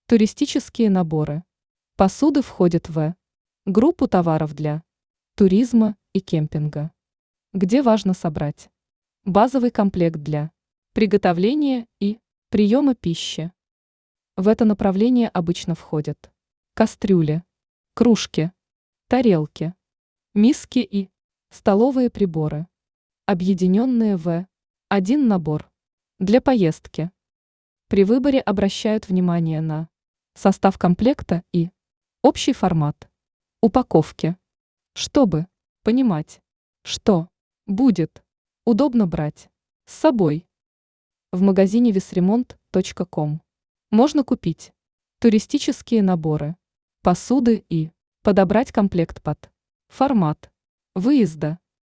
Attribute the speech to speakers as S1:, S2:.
S1: Туристические наборы. Посуды входят в группу товаров для туризма и кемпинга, где важно собрать базовый комплект для приготовления и приема пищи. В это направление обычно входят кастрюли, кружки, тарелки, миски и столовые приборы, объединенные в один набор для поездки. При выборе обращают внимание на состав комплекта и общий формат упаковки, чтобы понимать, что будет удобно брать с собой. В магазине весремонт.ком можно купить туристические наборы, посуды и подобрать комплект под формат выезда.